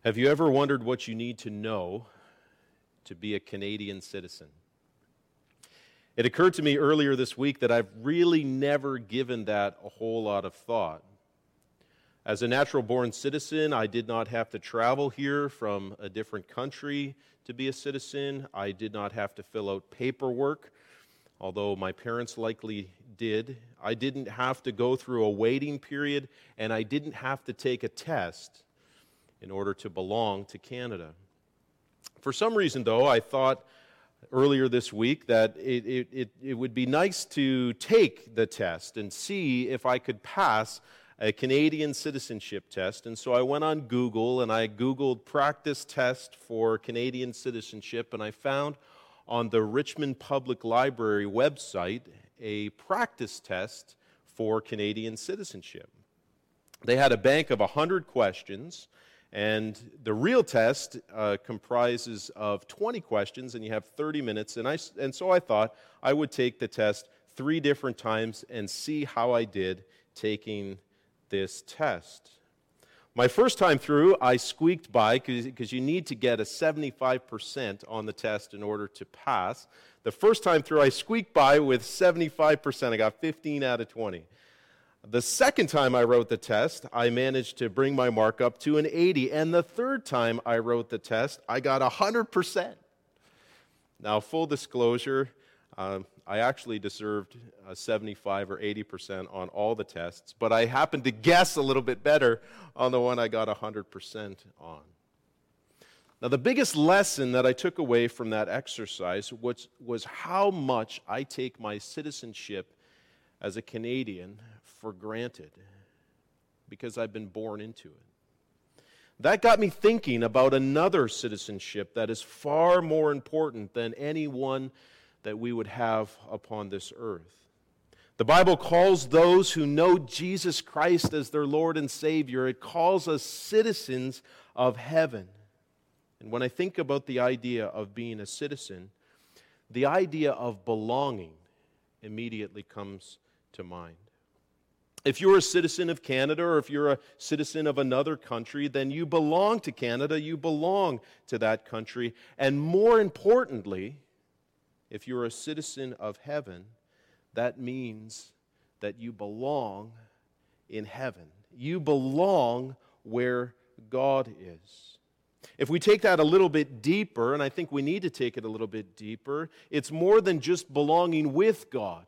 Have you ever wondered what you need to know to be a Canadian citizen? It occurred to me earlier this week that I've really never given that a whole lot of thought. As a natural-born citizen, I did not have to travel here from a different country to be a citizen. I did not have to fill out paperwork, although my parents likely did. I didn't have to go through a waiting period, and I didn't have to take a test in order to belong to Canada. For some reason, though, I thought earlier this week that it would be nice to take the test and see if I could pass a Canadian citizenship test. And so I went on Google and I Googled practice test for Canadian citizenship, and I found on the Richmond Public Library website a practice test for Canadian citizenship. They had a bank of 100 questions, and the real test comprises of 20 questions, and you have 30 minutes. And so I thought I would take the test 3 different times and see how I did taking this test. My first time through, I squeaked by because you need to get a 75% on the test in order to pass. The first time through, I squeaked by with 75%. I got 15 out of 20. The second time I wrote the test, I managed to bring my mark up to an 80. And the third time I wrote the test, I got 100%. Now, full disclosure, I actually deserved 75 or 80% on all the tests, but I happened to guess a little bit better on the one I got 100% on. Now, the biggest lesson that I took away from that exercise was how much I take my citizenship as a Canadian for granted because I've been born into it. That got me thinking about another citizenship that is far more important than any one that we would have upon this earth. The Bible calls those who know Jesus Christ as their Lord and Savior, it calls us citizens of heaven. And when I think about the idea of being a citizen, the idea of belonging immediately comes to mind. If you're a citizen of Canada or if you're a citizen of another country, then you belong to Canada, you belong to that country. And more importantly, if you're a citizen of heaven, that means that you belong in heaven. You belong where God is. If we take that a little bit deeper, and I think we need to take it a little bit deeper, it's more than just belonging with God.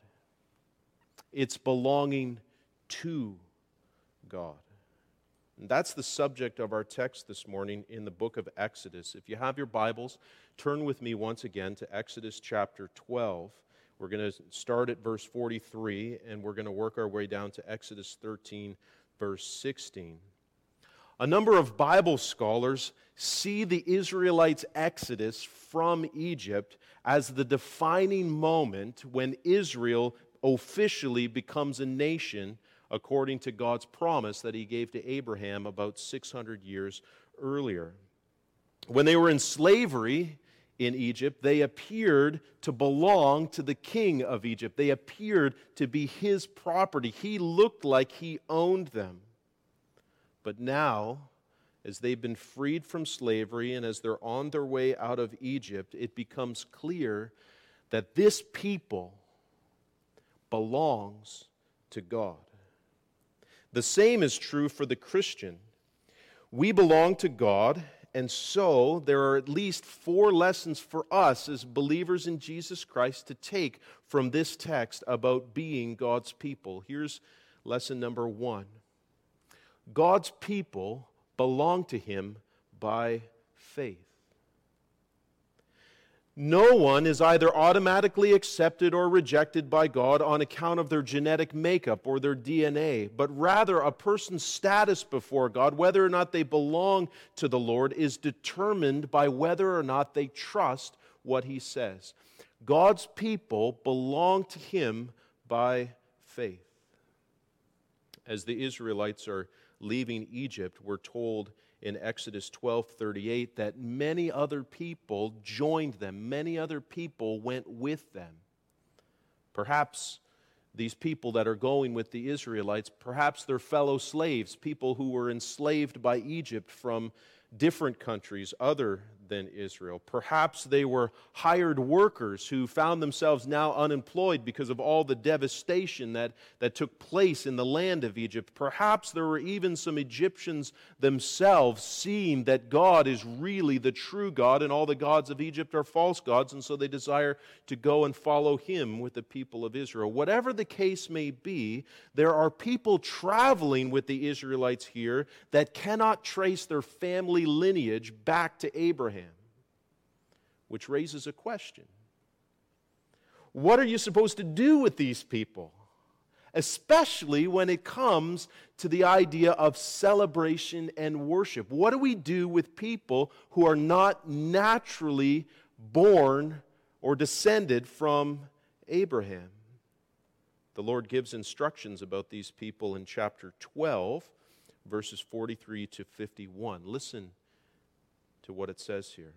It's belonging to God. And that's the subject of our text this morning in the book of Exodus. If you have your Bibles, turn with me once again to Exodus chapter 12. We're going to start at verse 43, and we're going to work our way down to Exodus 13, verse 16. A number of Bible scholars see the Israelites' exodus from Egypt as the defining moment when Israel officially becomes a nation according to God's promise that He gave to Abraham about 600 years earlier. When they were in slavery in Egypt, they appeared to belong to the king of Egypt. They appeared to be his property. He looked like he owned them. But now, as they've been freed from slavery and as they're on their way out of Egypt, it becomes clear that this people belongs to God. The same is true for the Christian. We belong to God, and so there are at least 4 lessons for us as believers in Jesus Christ to take from this text about being God's people. Here's lesson number 1. God's people belong to Him by faith. No one is either automatically accepted or rejected by God on account of their genetic makeup or their DNA, but rather a person's status before God, whether or not they belong to the Lord, is determined by whether or not they trust what He says. God's people belong to Him by faith. As the Israelites are leaving Egypt, we're told in Exodus 12:38 that many other people joined them. Many other people went with them. Perhaps these people that are going with the Israelites, perhaps they're fellow slaves, people who were enslaved by Egypt from different countries other than Israel. Perhaps they were hired workers who found themselves now unemployed because of all the devastation that took place in the land of Egypt. Perhaps there were even some Egyptians themselves seeing that God is really the true God and all the gods of Egypt are false gods, and so they desire to go and follow him with the people of Israel. Whatever the case may be, there are people traveling with the Israelites here that cannot trace their family lineage back to Abraham. Which raises a question. What are you supposed to do with these people? Especially when it comes to the idea of celebration and worship. What do we do with people who are not naturally born or descended from Abraham? The Lord gives instructions about these people in chapter 12, verses 43 to 51. Listen to what it says here.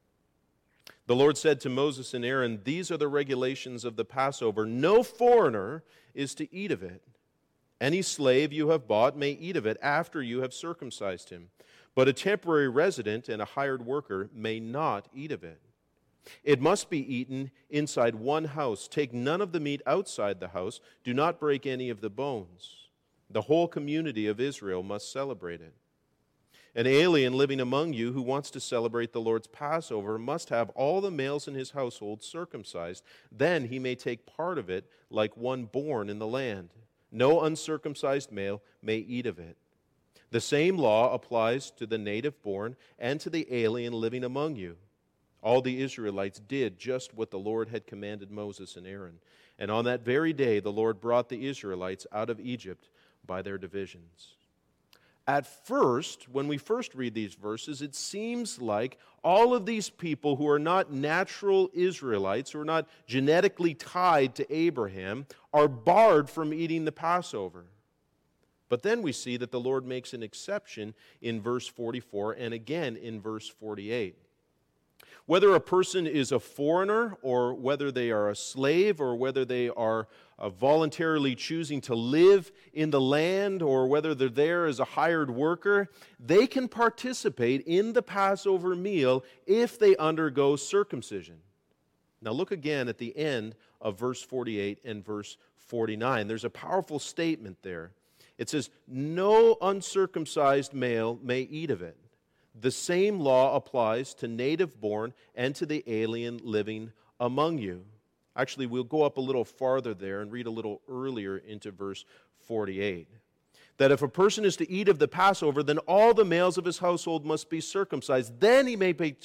The Lord said to Moses and Aaron, "These are the regulations of the Passover. No foreigner is to eat of it. Any slave you have bought may eat of it after you have circumcised him. But a temporary resident and a hired worker may not eat of it. It must be eaten inside one house. Take none of the meat outside the house. Do not break any of the bones. The whole community of Israel must celebrate it. An alien living among you who wants to celebrate the Lord's Passover must have all the males in his household circumcised. Then he may take part of it like one born in the land. No uncircumcised male may eat of it. The same law applies to the native born and to the alien living among you." All the Israelites did just what the Lord had commanded Moses and Aaron. And on that very day the Lord brought the Israelites out of Egypt by their divisions. At first, when we first read these verses, it seems like all of these people who are not natural Israelites, who are not genetically tied to Abraham, are barred from eating the Passover. But then we see that the Lord makes an exception in verse 44 and again in verse 48. Whether a person is a foreigner or whether they are a slave or whether they are voluntarily choosing to live in the land or whether they're there as a hired worker, they can participate in the Passover meal if they undergo circumcision. Now look again at the end of verse 48 and verse 49. There's a powerful statement there. It says, "No uncircumcised male may eat of it. The same law applies to native born and to the alien living among you." Actually, we'll go up a little farther there and read a little earlier into verse 48. That if a person is to eat of the Passover, then all the males of his household must be circumcised. Then he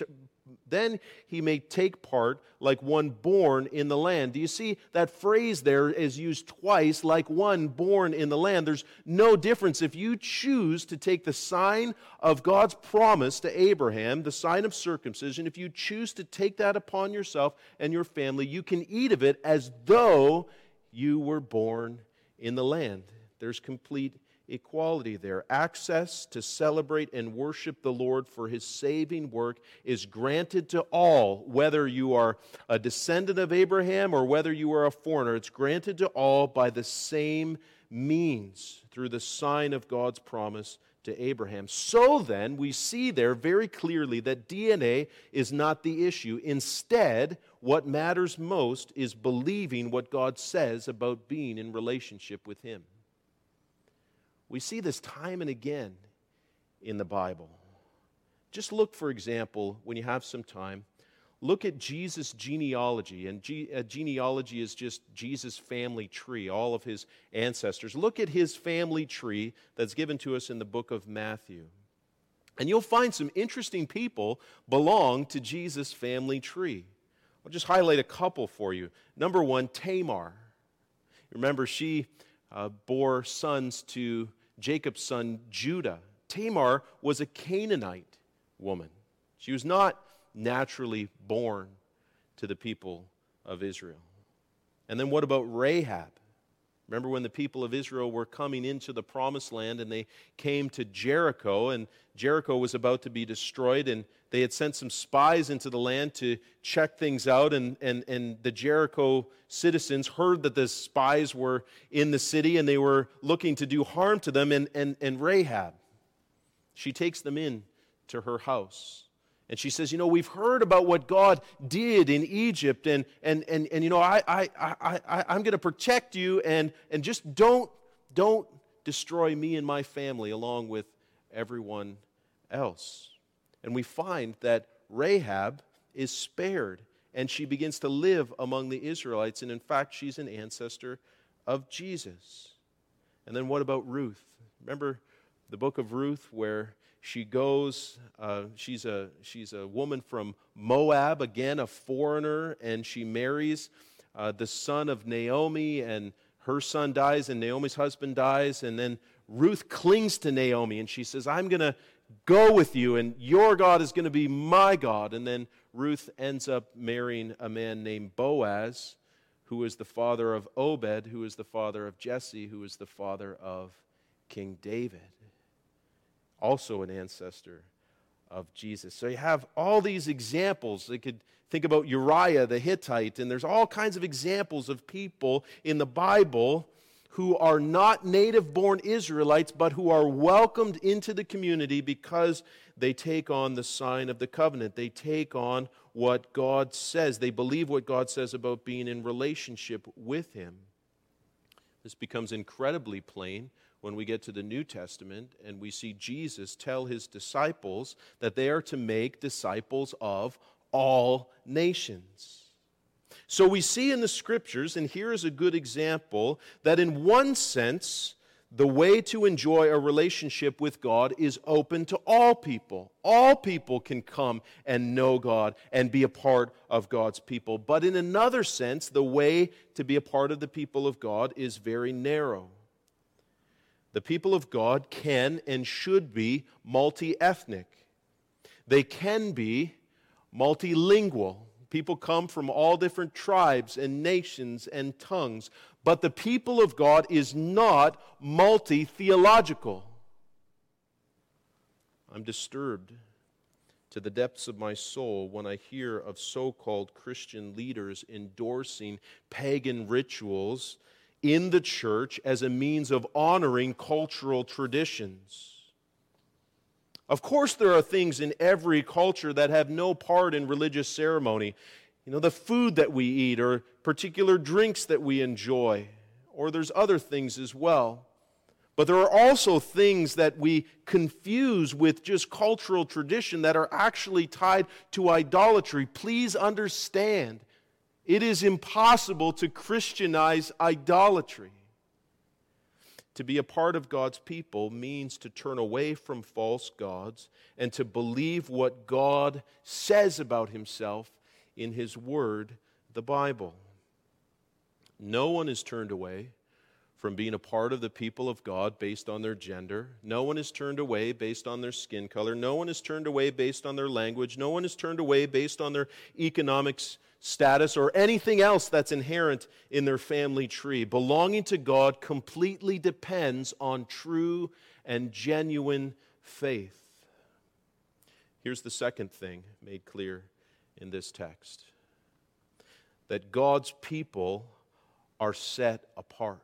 may take part like one born in the land. Do you see that phrase there is used twice, like one born in the land? There's no difference. If you choose to take the sign of God's promise to Abraham, the sign of circumcision, if you choose to take that upon yourself and your family, you can eat of it as though you were born in the land. There's complete equality there. Access to celebrate and worship the Lord for his saving work is granted to all, whether you are a descendant of Abraham or whether you are a foreigner. It's granted to all by the same means, through the sign of God's promise to Abraham. So then, we see there very clearly that DNA is not the issue. Instead, what matters most is believing what God says about being in relationship with him. We see this time and again in the Bible. Just look, for example, when you have some time, look at Jesus' genealogy. And genealogy is just Jesus' family tree, all of his ancestors. Look at his family tree that's given to us in the book of Matthew. And you'll find some interesting people belong to Jesus' family tree. I'll just highlight a couple for you. Number one, Tamar. Remember, she bore sons to Jacob's son Judah. Tamar was a Canaanite woman. She was not naturally born to the people of Israel. And then what about Rahab? Remember when the people of Israel were coming into the promised land and they came to Jericho, and Jericho was about to be destroyed, and they had sent some spies into the land to check things out, and the Jericho citizens heard that the spies were in the city and they were looking to do harm to them, and Rahab, she takes them in to her house. And she says, we've heard about what God did in Egypt, and I'm going to protect you, and just don't destroy me and my family along with everyone else. And we find that Rahab is spared, and she begins to live among the Israelites, and in fact, she's an ancestor of Jesus. And then what about Ruth? Remember the book of Ruth, where she goes, she's a woman from Moab, again a foreigner, and she marries the son of Naomi, and her son dies, and Naomi's husband dies, and then Ruth clings to Naomi, and she says, I'm going to go with you, and your God is going to be my God. And then Ruth ends up marrying a man named Boaz, who is the father of Obed, who is the father of Jesse, who is the father of King David, also an ancestor of Jesus. So you have all these examples. They could think about Uriah the Hittite, and there's all kinds of examples of people in the Bible who are not native-born Israelites, but who are welcomed into the community because they take on the sign of the covenant. They take on what God says. They believe what God says about being in relationship with Him. This becomes incredibly plain when we get to the New Testament and we see Jesus tell His disciples that they are to make disciples of all nations. So we see in the Scriptures, and here is a good example, that in one sense, the way to enjoy a relationship with God is open to all people. All people can come and know God and be a part of God's people. But in another sense, the way to be a part of the people of God is very narrow. The people of God can and should be multi-ethnic. They can be multilingual. People come from all different tribes and nations and tongues. But the people of God is not multi-theological. I'm disturbed to the depths of my soul when I hear of so-called Christian leaders endorsing pagan rituals in the church as a means of honoring cultural traditions. Of course, there are things in every culture that have no part in religious ceremony. The food that we eat, or particular drinks that we enjoy, or there's other things as well. But there are also things that we confuse with just cultural tradition that are actually tied to idolatry. Please understand, it is impossible to Christianize idolatry. To be a part of God's people means to turn away from false gods and to believe what God says about Himself in His Word, the Bible. No one is turned away from being a part of the people of God based on their gender. No one is turned away based on their skin color. No one is turned away based on their language. No one is turned away based on their economic status or anything else that's inherent in their family tree. Belonging to God completely depends on true and genuine faith. Here's the second thing made clear in this text: that God's people are set apart.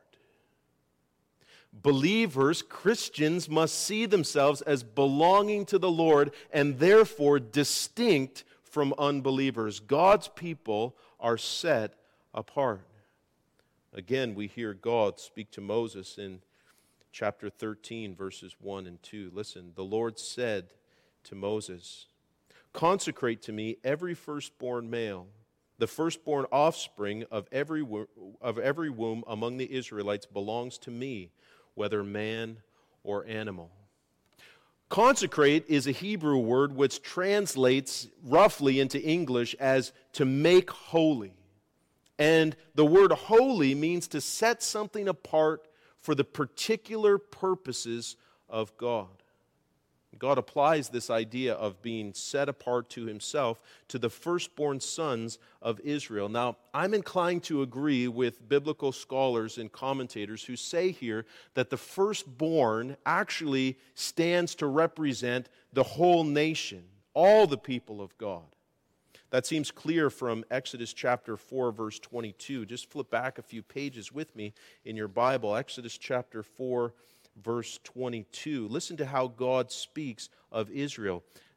Believers, Christians, must see themselves as belonging to the Lord and therefore distinct from unbelievers. God's people are set apart. Again, we hear God speak to Moses in chapter 13, verses 1 and 2. Listen, the Lord said to Moses, "Consecrate to me every firstborn male, the firstborn offspring of every womb among the Israelites belongs to me, whether man or animal." Consecrate is a Hebrew word which translates roughly into English as to make holy. And the word holy means to set something apart for the particular purposes of God. God applies this idea of being set apart to Himself to the firstborn sons of Israel. Now, I'm inclined to agree with biblical scholars and commentators who say here that the firstborn actually stands to represent the whole nation, all the people of God. That seems clear from Exodus chapter 4, verse 22. Just flip back a few pages with me in your Bible. Exodus chapter 4, verse 22. Listen to how God speaks of Israel.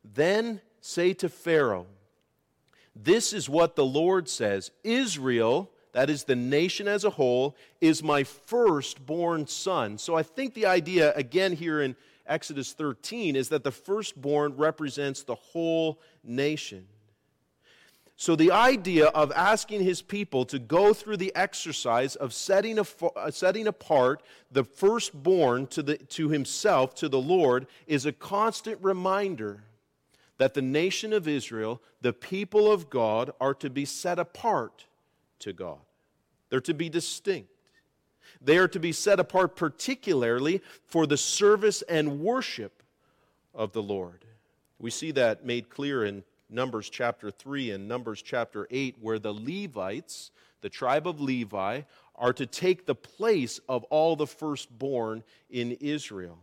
Then say to Pharaoh, this is what the Lord says, Israel, that is the nation as a whole, is my firstborn son. So I think the idea, again here in Exodus 13, is that the firstborn represents the whole nation. So the idea of asking his people to go through the exercise of setting apart the firstborn to himself, to the Lord, is a constant reminder that the nation of Israel, the people of God, are to be set apart to God. They're to be distinct. They are to be set apart particularly for the service and worship of the Lord. We see that made clear in Numbers chapter 3 and Numbers chapter 8, where the Levites, the tribe of Levi, are to take the place of all the firstborn in Israel.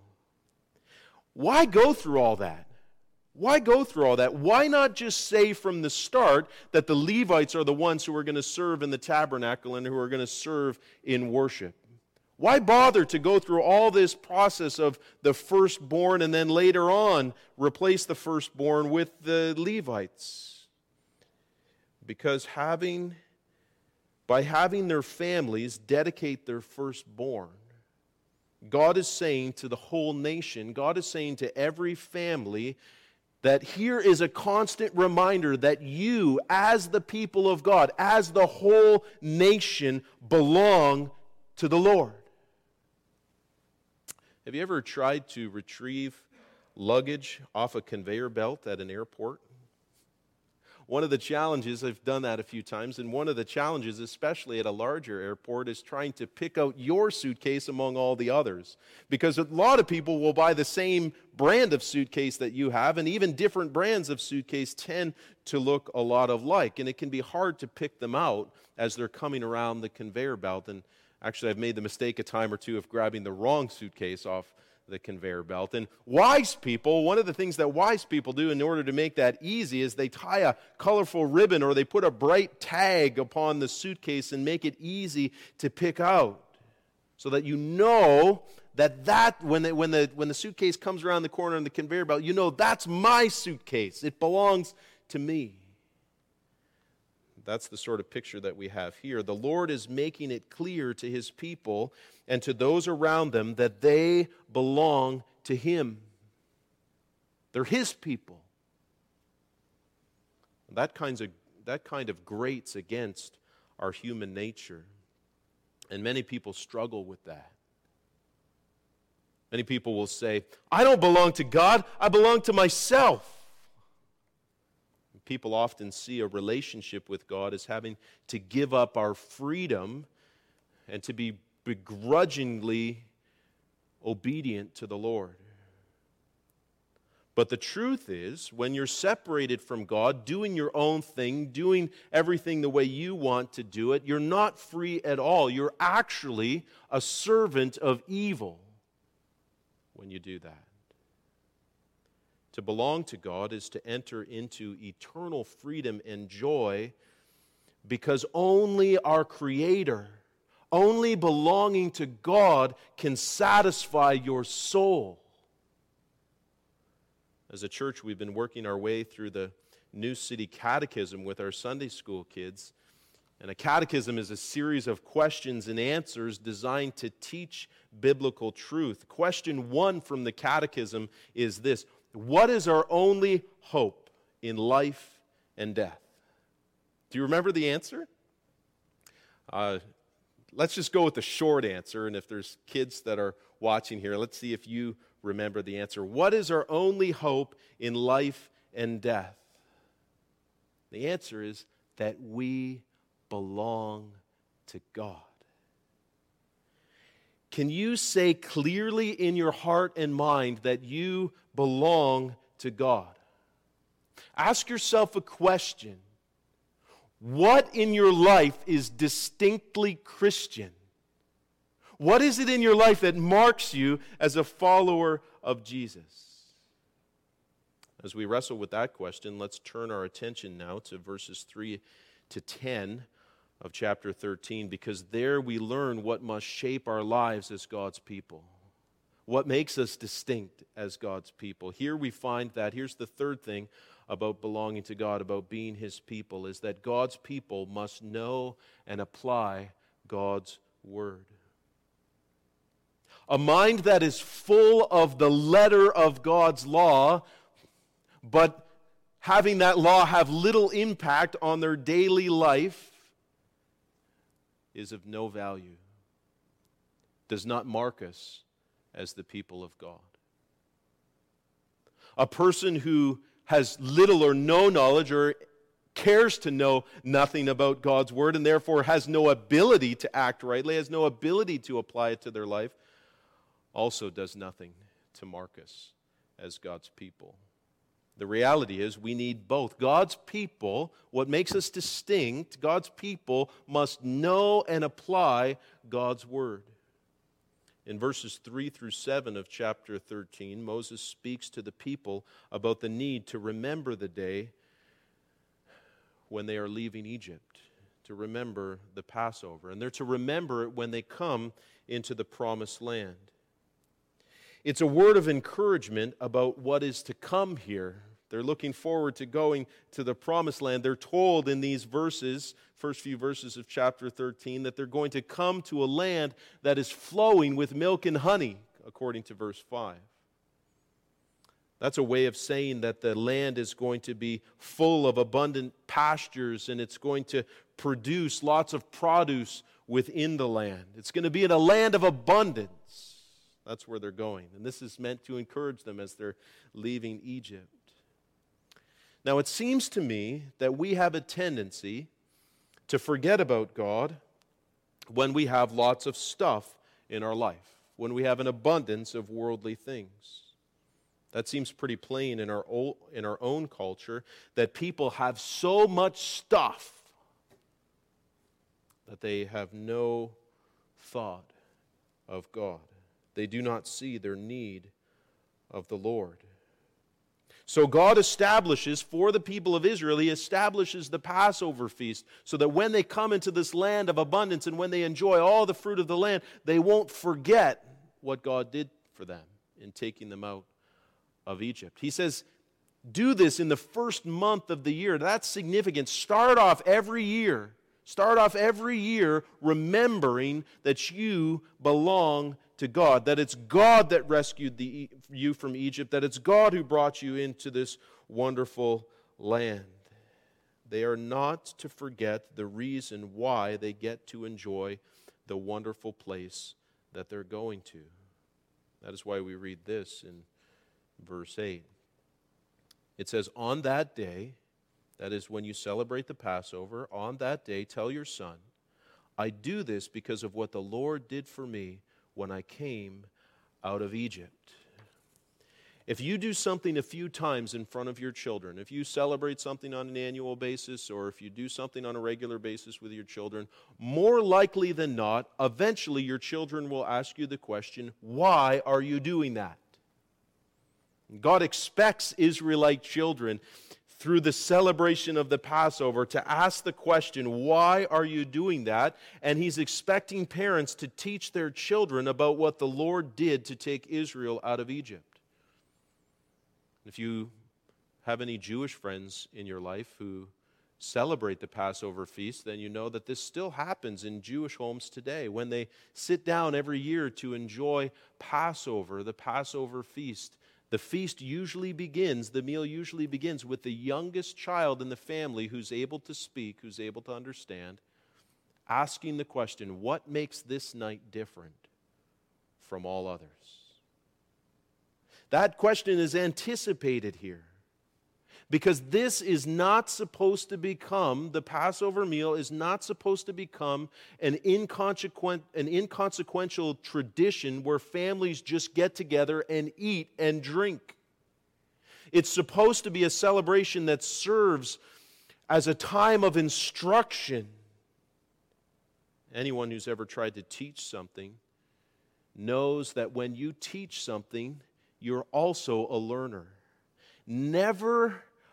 Why go through all that? Why go through all that? Why not just say from the start that the Levites are the ones who are going to serve in the tabernacle and who are going to serve in worship? Why bother to go through all this process of the firstborn and then later on replace the firstborn with the Levites? Because by having their families dedicate their firstborn, God is saying to the whole nation, God is saying to every family, that here is a constant reminder that you, as the people of God, as the whole nation, belong to the Lord. Have you ever tried to retrieve luggage off a conveyor belt at an airport? One of the challenges, I've done that a few times, and one of the challenges, especially at a larger airport, is trying to pick out your suitcase among all the others. Because a lot of people will buy the same brand of suitcase that you have, and even different brands of suitcase tend to look a lot alike, and it can be hard to pick them out as they're coming around the conveyor belt. And actually, I've made the mistake a time or two of grabbing the wrong suitcase off the conveyor belt. And wise people, one of the things that wise people do in order to make that easy is they tie a colorful ribbon or they put a bright tag upon the suitcase and make it easy to pick out, so that you know that when the suitcase comes around the corner on the conveyor belt, you know that's my suitcase. It belongs to me. That's the sort of picture that we have here. The Lord is making it clear to his people and to those around them that they belong to him. They're his people. That kind of grates against our human nature. And many people struggle with that. Many people will say, I don't belong to God, I belong to myself. People often see a relationship with God as having to give up our freedom and to be begrudgingly obedient to the Lord. But the truth is, when you're separated from God, doing your own thing, doing everything the way you want to do it, you're not free at all. You're actually a servant of evil when you do that. To belong to God is to enter into eternal freedom and joy, because only our Creator, only belonging to God can satisfy your soul. As a church, we've been working our way through the New City Catechism with our Sunday school kids. And a catechism is a series of questions and answers designed to teach biblical truth. Question 1 from the catechism is this: what is our only hope in life and death? Do you remember the answer? Let's just go with the short answer, and if there's kids that are watching here, let's see if you remember the answer. What is our only hope in life and death? The answer is that we belong to God. Can you say clearly in your heart and mind that you belong to God? Ask yourself a question. What in your life is distinctly Christian? What is it in your life that marks you as a follower of Jesus? As we wrestle with that question, let's turn our attention now to verses 3 to 10 of chapter 13, because there we learn what must shape our lives as God's people. What makes us distinct as God's people? Here we find that, here's the third thing about belonging to God, about being His people, is that God's people must know and apply God's Word. A mind that is full of the letter of God's law, but having that law have little impact on their daily life, is of no value. Does not mark us as the people of God. A person who has little or no knowledge or cares to know nothing about God's Word and therefore has no ability to act rightly, has no ability to apply it to their life, also does nothing to mark us as God's people. The reality is we need both. God's people, what makes us distinct, God's people must know and apply God's Word. In verses 3 through 7 of chapter 13, Moses speaks to the people about the need to remember the day when they are leaving Egypt, to remember the Passover, and they're to remember it when they come into the promised land. It's a word of encouragement about what is to come here. They're looking forward to going to the promised land. They're told in these verses, first few verses of chapter 13, that they're going to come to a land that is flowing with milk and honey, according to verse 5. That's a way of saying that the land is going to be full of abundant pastures and it's going to produce lots of produce within the land. It's going to be in a land of abundance. That's where they're going. And this is meant to encourage them as they're leaving Egypt. Now, it seems to me that we have a tendency to forget about God when we have lots of stuff in our life, when we have an abundance of worldly things. That seems pretty plain in our own culture, that people have so much stuff that they have no thought of God. They do not see their need of the Lord. So God establishes for the people of Israel, He establishes the Passover feast so that when they come into this land of abundance and when they enjoy all the fruit of the land, they won't forget what God did for them in taking them out of Egypt. He says, do this in the first month of the year. That's significant. Start off every year remembering that you belong to God, that it's God that rescued you from Egypt, that it's God who brought you into this wonderful land. They are not to forget the reason why they get to enjoy the wonderful place that they're going to. That is why we read this in verse 8. It says, on that day, that is when you celebrate the Passover, on that day tell your son, I do this because of what the Lord did for me when I came out of Egypt. If you do something a few times in front of your children, if you celebrate something on an annual basis, or if you do something on a regular basis with your children, more likely than not, eventually your children will ask you the question, why are you doing that? God expects Israelite children through the celebration of the Passover to ask the question, why are you doing that? And He's expecting parents to teach their children about what the Lord did to take Israel out of Egypt. If you have any Jewish friends in your life who celebrate the Passover feast, then you know that this still happens in Jewish homes today. When they sit down every year to enjoy Passover, the Passover feast, the meal usually begins with the youngest child in the family who's able to speak, who's able to understand, asking the question, what makes this night different from all others? That question is anticipated here because this is not supposed to become, the Passover meal is not supposed to become an inconsequential tradition where families just get together and eat and drink. It's supposed to be a celebration that serves as a time of instruction. Anyone who's ever tried to teach something knows that when you teach something, you're also a learner. Never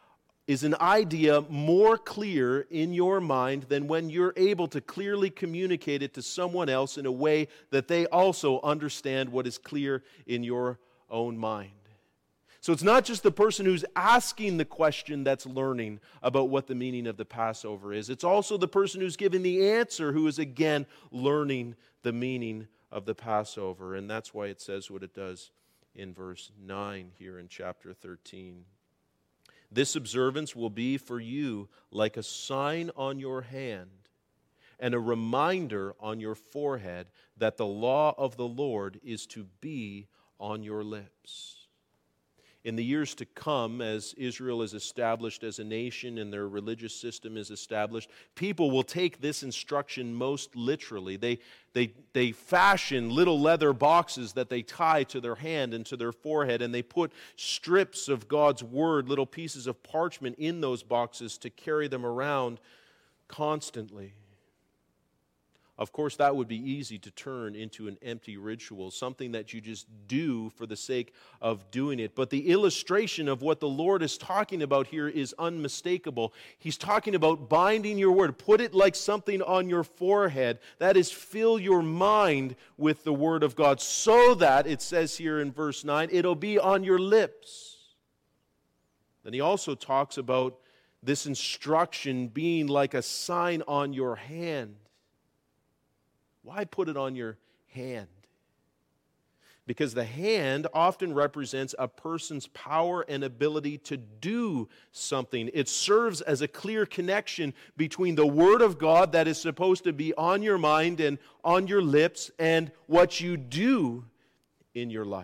is an idea more clear in your mind than when you're able to clearly communicate it to someone else in a way that they also understand what is clear in your own mind. So it's not just the person who's asking the question that's learning about what the meaning of the Passover is. It's also the person who's giving the answer who is again learning the meaning of the Passover. And that's why it says what it does in verse 9 here in chapter 13. This observance will be for you like a sign on your hand and a reminder on your forehead that the law of the Lord is to be on your lips. In the years to come, as Israel is established as a nation and their religious system is established, people will take this instruction most literally. They fashion little leather boxes that they tie to their hand and to their forehead, and they put strips of God's Word, little pieces of parchment in those boxes to carry them around constantly. Of course, that would be easy to turn into an empty ritual, something that you just do for the sake of doing it. But the illustration of what the Lord is talking about here is unmistakable. He's talking about binding your word. Put it like something on your forehead. That is, fill your mind with the Word of God so that, it says here in verse 9, it'll be on your lips. Then he also talks about this instruction being like a sign on your hand. Why put it on your hand? Because the hand often represents a person's power and ability to do something. It serves as a clear connection between the Word of God that is supposed to be on your mind and on your lips and what you do in your life.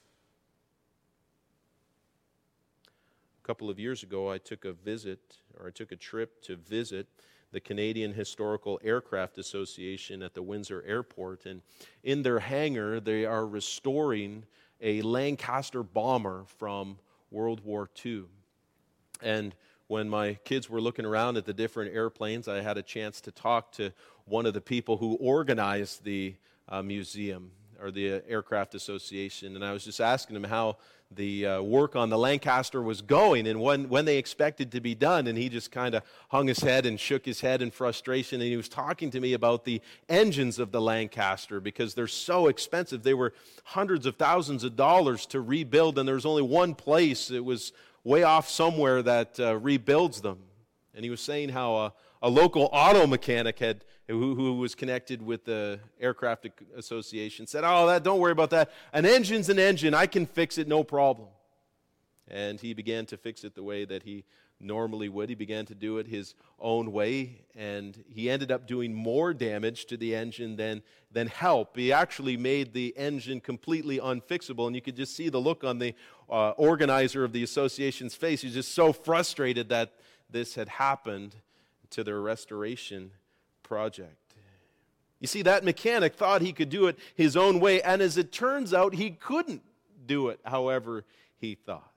A couple of years ago, I took a trip to visit the Canadian Historical Aircraft Association at the Windsor Airport. And in their hangar, they are restoring a Lancaster bomber from World War II. And when my kids were looking around at the different airplanes, I had a chance to talk to one of the people who organized the museum, or the Aircraft Association. And I was just asking him how the work on the Lancaster was going and when they expected to be done. And he just kind of hung his head and shook his head in frustration. And he was talking to me about the engines of the Lancaster because they're so expensive. They were hundreds of thousands of dollars to rebuild, and there's only one place, it was way off somewhere, that rebuilds them. And he was saying how a local auto mechanic who was connected with the Aircraft Association said, don't worry about that. An engine's an engine. I can fix it, no problem. And he began to fix it the way that he normally would. He began to do it his own way, and he ended up doing more damage to the engine than help. He actually made the engine completely unfixable, and you could just see the look on the organizer of the association's face. He's just so frustrated that this had happened to their restoration project. You see, that mechanic thought he could do it his own way, and as it turns out, he couldn't do it however he thought.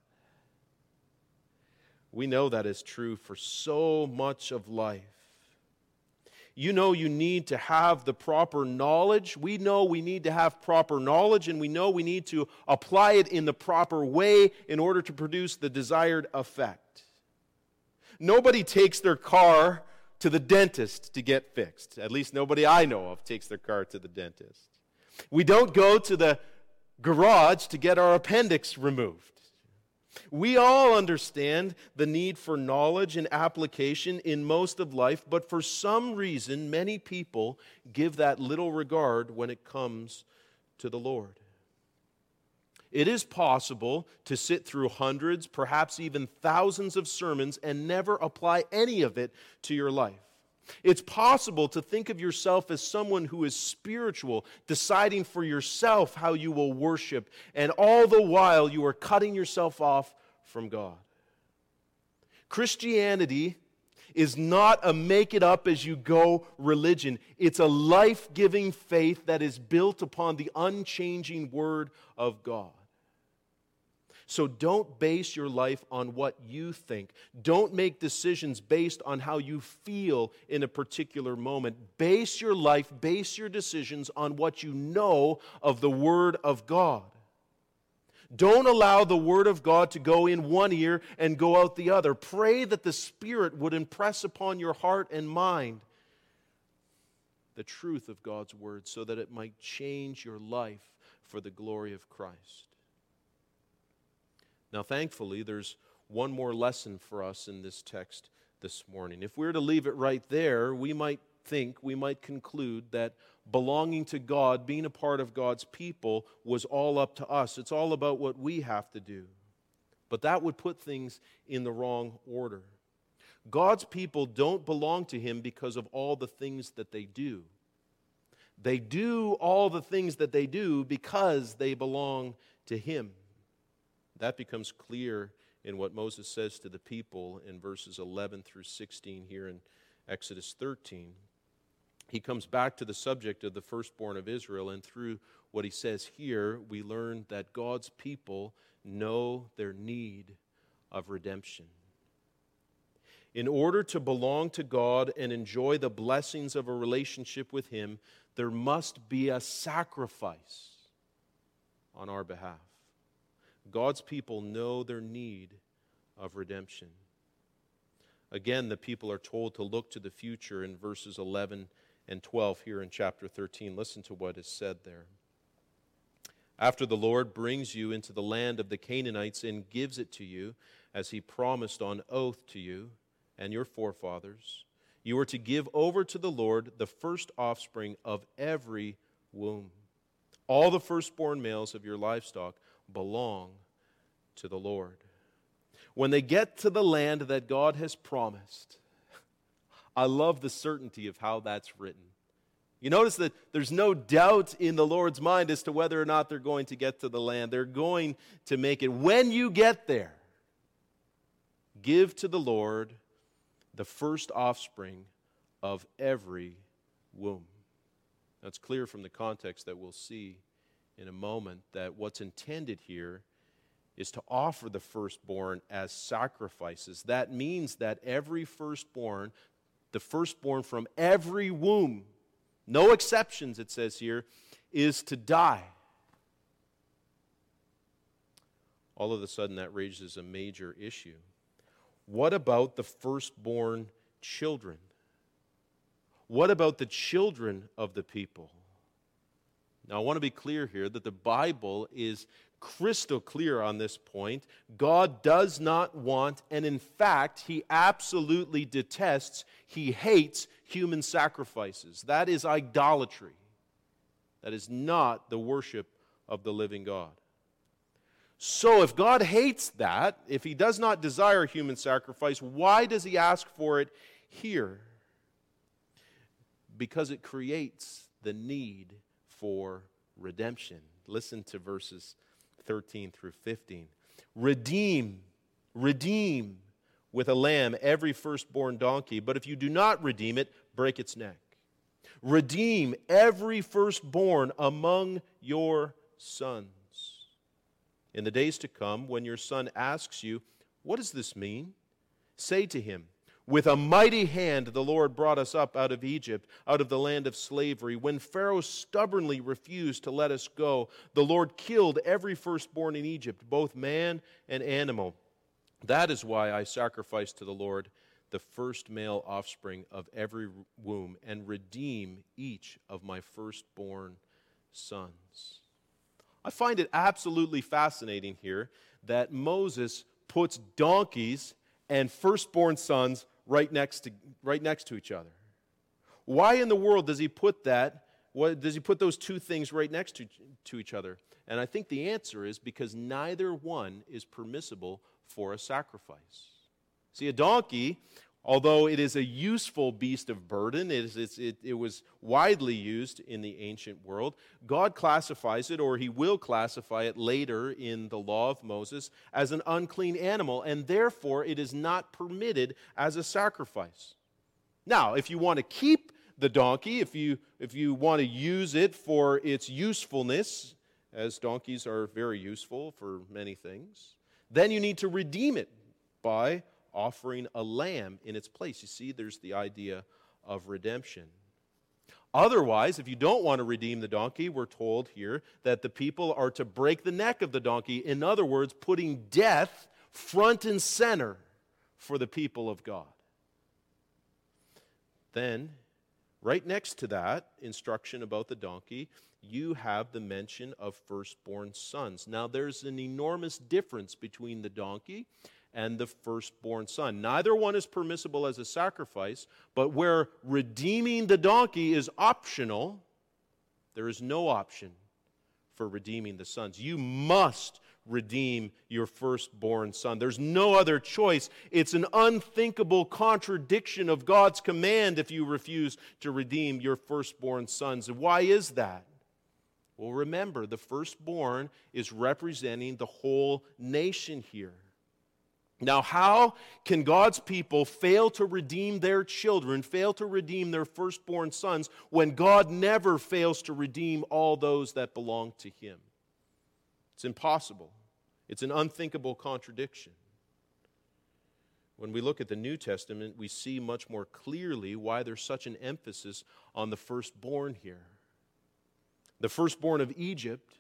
We know that is true for so much of life. You know you need to have the proper knowledge. We know we need to have proper knowledge, and we know we need to apply it in the proper way in order to produce the desired effect. Nobody takes their car to the dentist to get fixed. At least nobody I know of takes their car to the dentist. We don't go to the garage to get our appendix removed. We all understand the need for knowledge and application in most of life, but for some reason, many people give that little regard when it comes to the Lord. It is possible to sit through hundreds, perhaps even thousands of sermons and never apply any of it to your life. It's possible to think of yourself as someone who is spiritual, deciding for yourself how you will worship, and all the while you are cutting yourself off from God. Christianity is not a make-it-up-as-you-go religion. It's a life-giving faith that is built upon the unchanging Word of God. So don't base your life on what you think. Don't make decisions based on how you feel in a particular moment. Base your life, base your decisions on what you know of the Word of God. Don't allow the Word of God to go in one ear and go out the other. Pray that the Spirit would impress upon your heart and mind the truth of God's Word so that it might change your life for the glory of Christ. Now, thankfully, there's one more lesson for us in this text this morning. If we were to leave it right there, we might conclude that belonging to God, being a part of God's people, was all up to us. It's all about what we have to do. But that would put things in the wrong order. God's people don't belong to Him because of all the things that they do. They do all the things that they do because they belong to Him. That becomes clear in what Moses says to the people in verses 11 through 16 here in Exodus 13. He comes back to the subject of the firstborn of Israel, and through what he says here, we learn that God's people know their need of redemption. In order to belong to God and enjoy the blessings of a relationship with Him, there must be a sacrifice on our behalf. God's people know their need of redemption. Again, the people are told to look to the future in verses 11 and 12 here in chapter 13. Listen to what is said there. After the Lord brings you into the land of the Canaanites and gives it to you, as He promised on oath to you and your forefathers, you are to give over to the Lord the first offspring of every womb. All the firstborn males of your livestock belong to the Lord. When they get to the land that God has promised, I love the certainty of how that's written. You notice that there's no doubt in the Lord's mind as to whether or not they're going to get to the land. They're going to make it. When you get there, give to the Lord the first offspring of every womb. Now, it's clear from the context that we'll see in a moment that what's intended here is to offer the firstborn as sacrifices. That means that every firstborn, the firstborn from every womb, no exceptions, it says here, is to die. All of a sudden, that raises a major issue. What about the firstborn children? What about the children of the people? Now, I want to be clear here that the Bible is crystal clear on this point. God does not want, and in fact, He absolutely detests, He hates human sacrifices. That is idolatry. That is not the worship of the living God. So if God hates that, if He does not desire human sacrifice, why does He ask for it here? Because it creates the need for redemption. Listen to verses 13 through 15. Redeem with a lamb every firstborn donkey, but if you do not redeem it, break its neck. Redeem every firstborn among your sons. In the days to come, when your son asks you, "What does this mean?" say to him, "With a mighty hand the Lord brought us up out of Egypt, out of the land of slavery. When Pharaoh stubbornly refused to let us go, the Lord killed every firstborn in Egypt, both man and animal. That is why I sacrifice to the Lord the first male offspring of every womb and redeem each of my firstborn sons." I find it absolutely fascinating here that Moses puts donkeys and firstborn sons right next to each other. Why in the world does he put that? Does he put those two things right next to each other? And I think the answer is because neither one is permissible for a sacrifice. See, a donkey, although it is a useful beast of burden, it was widely used in the ancient world, God classifies it, or He will classify it later in the law of Moses, as an unclean animal, and therefore it is not permitted as a sacrifice. Now, if you want to keep the donkey, if you want to use it for its usefulness, as donkeys are very useful for many things, then you need to redeem it by offering a lamb in its place. You see, there's the idea of redemption. Otherwise, if you don't want to redeem the donkey, we're told here that the people are to break the neck of the donkey. In other words, putting death front and center for the people of God. Then, right next to that instruction about the donkey, you have the mention of firstborn sons. Now, there's an enormous difference between the donkey and the firstborn son. Neither one is permissible as a sacrifice, but where redeeming the donkey is optional, there is no option for redeeming the sons. You must redeem your firstborn son. There's no other choice. It's an unthinkable contradiction of God's command if you refuse to redeem your firstborn sons. And why is that? Well, remember, the firstborn is representing the whole nation here. Now, how can God's people fail to redeem their children, fail to redeem their firstborn sons, when God never fails to redeem all those that belong to Him? It's impossible. It's an unthinkable contradiction. When we look at the New Testament, we see much more clearly why there's such an emphasis on the firstborn here. The firstborn of Egypt,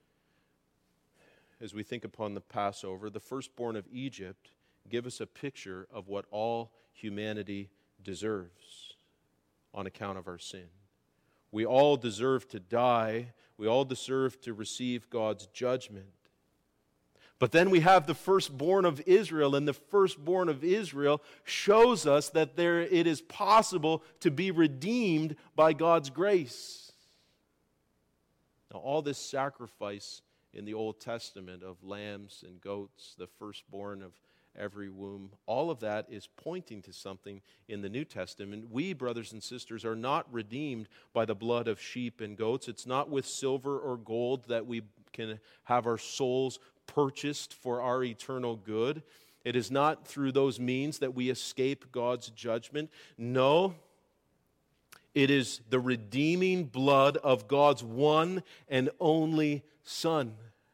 as we think upon the Passover, the firstborn of Egypt give us a picture of what all humanity deserves on account of our sin. We all deserve to die. We all deserve to receive God's judgment. But then we have the firstborn of Israel, and the firstborn of Israel shows us that it is possible to be redeemed by God's grace. Now, all this sacrifice in the Old Testament of lambs and goats, the firstborn of every womb, all of that is pointing to something in the New Testament. We, brothers and sisters, are not redeemed by the blood of sheep and goats. It's not with silver or gold that we can have our souls purchased for our eternal good. It is not through those means that we escape God's judgment. No, it is the redeeming blood of God's one and only Son.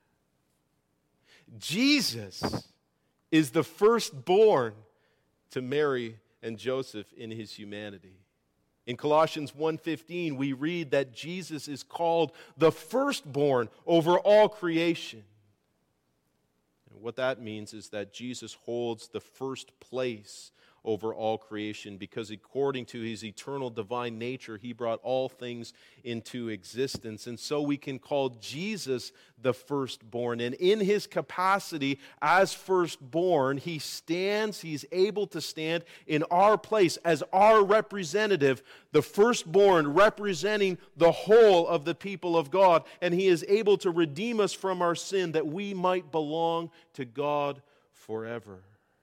Jesus is the firstborn to Mary and Joseph in his humanity. In Colossians 1:15, we read that Jesus is called the firstborn over all creation. And what that means is that Jesus holds the first place over all creation, because according to his eternal divine nature, he brought all things into existence. And so we can call Jesus the firstborn. And in his capacity as firstborn, he's able to stand in our place as our representative, the firstborn representing the whole of the people of God. And he is able to redeem us from our sin that we might belong to God forever.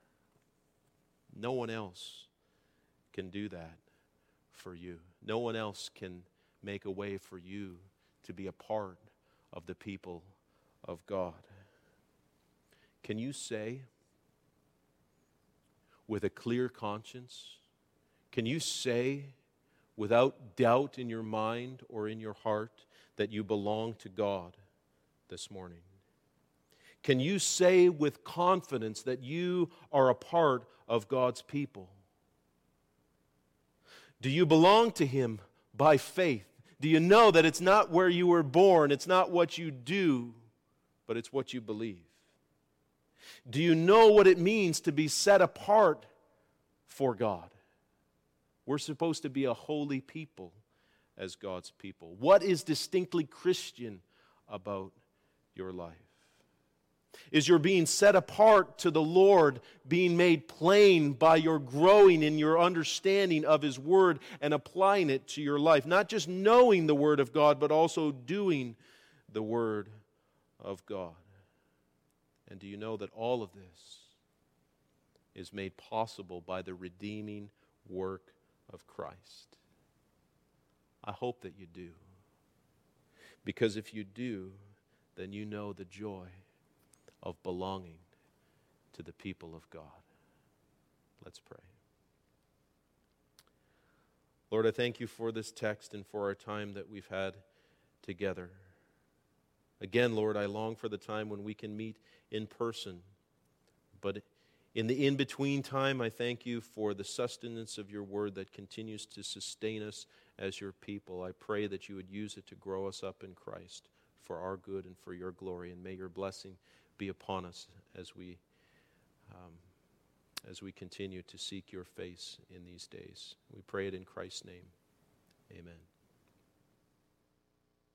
No one else can do that for you. No one else can make a way for you to be a part of the people of God. Can you say with a clear conscience, can you say without doubt in your mind or in your heart that you belong to God this morning? Can you say with confidence that you are a part of God's people? Do you belong to Him by faith? Do you know that it's not where you were born, it's not what you do, but it's what you believe? Do you know what it means to be set apart for God? We're supposed to be a holy people as God's people. What is distinctly Christian about your life? Is your being set apart to the Lord being made plain by your growing in your understanding of His Word and applying it to your life? Not just knowing the Word of God, but also doing the Word of God. And do you know that all of this is made possible by the redeeming work of Christ? I hope that you do. Because if you do, then you know the joy of belonging to the people of God. Let's pray. Lord, I thank you for this text and for our time that we've had together. Again, Lord, I long for the time when we can meet in person, but In the in-between time, I thank you for the sustenance of your word that continues to sustain us as your people. I pray that you would use it to grow us up in Christ for our good and for your glory. And may your blessing be upon us as we continue to seek your face in these days. We pray it in Christ's name. Amen.